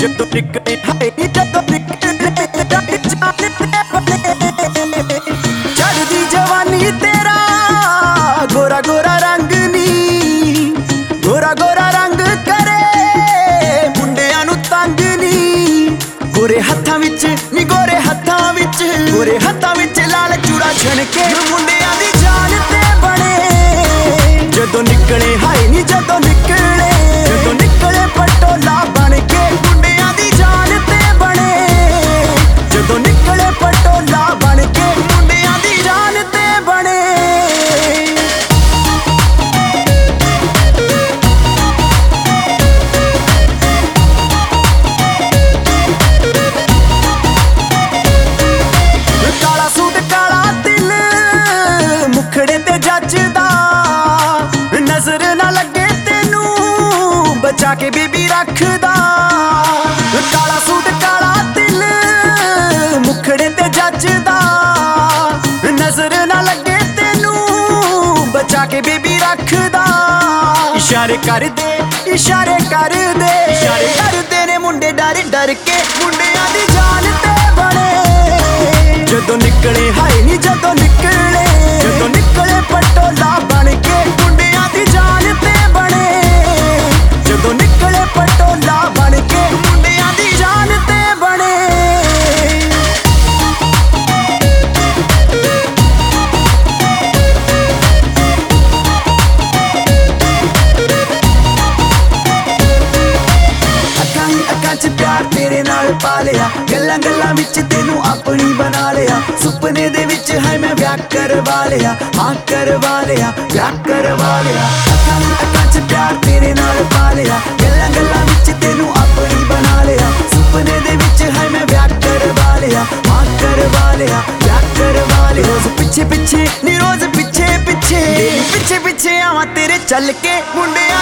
ਜਦੋਂ ਨਿਕਲੇ ਹਾਏ ਨੀ ਜਦੋਂ ਨਿਕਲੇ ਚੜ੍ਹਦੀ ਜਵਾਨੀ ਤੇਰਾ ਗੋਰਾ ਗੋਰਾ ਰੰਗ ਨੀ ਗੋਰਾ ਗੋਰਾ ਰੰਗ ਕਰੇ ਮੁੰਡਿਆਂ ਨੂੰ ਤੰਗ ਨੀ ਗੋਰੇ ਹੱਥਾਂ ਵਿੱਚ ਨੀ ਗੋਰੇ ਹੱਥਾਂ ਵਿੱਚ ਗੋਰੇ ਹੱਥਾਂ ਵਿੱਚ ਲਾਲ ਚੂੜਾ ਛਣ ਕੇ ਮੁੰਡਿਆਂ ਦੀ ਜਾਨ ਤੇ ਬਣੇ ਜਦੋਂ ਨਿਕਲੇ ਹਾਏ ਨੀ ਜਦੋਂ ਨਿਕਲੇ ਪਟੋਲਾ ਬਣ ਕੇ ਮੁੰਡਿਆਂ ਦੀ ਜਾਨ ਤੇ ਬਣੇ ਜਦੋਂ ਨਿਕਲੇ ਪਟੋਲਾ ਬਣ ਕੇ ਮੁੰਡਿਆਂ ਦੀ ਜਾਨ ਤੇ ਬਣੇ ਕਾਲਾ ਸੂਟ ਕਾਲਾ ਦਿਲ ਮੁਖੜੇ ਤੇ ਜੱਜਦਾ ਨਜ਼ਰ ਨਾ ਲੱਗੇ ਤੈਨੂੰ ਬਚਾ ਕੇ ਬੀਬੀ ਰੱਖਦਾ ਕਾਲਾ ਸੂਟ ਕਾਲਾ ਦਿਲ ਮੁਖੜੇ ਤੇ ਜੱਜਦਾ ਨਜ਼ਰ ਨਾ ਲੱਗੇ ਤੈਨੂੰ ਬਚਾ ਕੇ ਬੀਬੀ ਰੱਖਦਾ ਇਸ਼ਾਰੇ ਕਰਦੇ ਇਸ਼ਾਰੇ ਕਰਦੇ ਇਸ਼ਾਰੇ ਕਰਦੇ ਨੇ ਮੁੰਡੇ ਡਰ ਡਰ ਕੇ ਮੁੰਡਿਆਂ ਦੀ ਜਾਨ ਤੇ ਬਣੇ ਜਦੋਂ ਨਿਕਲੇ ਹਾਏ ਨੀ ਜਦੋਂ ਨਿਕਲੇ ਪਟੋਲਾ ਬਣ ਕੇ ਮੁੰਡਿਆਂ ਦੀ ਜਾਨ ਤੇ ਬਣੇ ਜਦੋਂ ਨਿਕਲੇ ਪਟੋਲਾ ਬਣ ਕੇ ਮੁੰਡਿਆਂ ਦੀ ਜਾਨ ਤੇ ਬਣੇ ਅੱਖਾਂ ਹੀ ਅੱਖਾਂ 'ਚ ਪਿਆਰ ਤੇਰੇ ਨਾਲ ਪਾ ਲਿਆ ਗੱਲਾਂ ਗੱਲਾਂ ਵਿੱਚ ਤੈਨੂੰ ਆਪਣੀ ਬਣਾ ਲਿਆ ਸੁਪਨੇ ਦੇ ਵਿੱਚ ਹੈ ਮੈਂ ਵਿਆਹ ਕਰਵਾ ਲਿਆ ਹਾਂ ਕਰਵਾ ਲਿਆ ਵਿਆਹ ਕਰਵਾ ਲਿਆ ਅੱਖਾਂ ਹੀ ਅੱਖਾਂ 'ਚ ਪਿਆਰ ਤੇਰੇ ਨਾਲ ਪਾ ਲਿਆ ਗੱਲਾਂ ਗੱਲਾਂ ਵਿੱਚ ਤੈਨੂੰ ਆਪਣੀ ਬਣਾ ਲਿਆ ਸੁਪਨੇ ਦੇ ਵਿੱਚ ਹੈ ਮੈਂ ਵਿਆਹ ਕਰਵਾ ਲਿਆ ਹਾਂ ਕਰਵਾ ਲਿਆ ਵਿਆਹ ਕਰਵਾ ਲਿਆ ਰੋਜ਼ ਪਿੱਛੇ ਪਿੱਛੇ ਨੀ ਰੋਜ਼ ਪਿੱਛੇ ਪਿੱਛੇ ਪਿੱਛੇ ਪਿੱਛੇ ਆਵਾਂ ਤੇਰੇ ਚੱਲ ਕੇ ਮੁੰਡੇ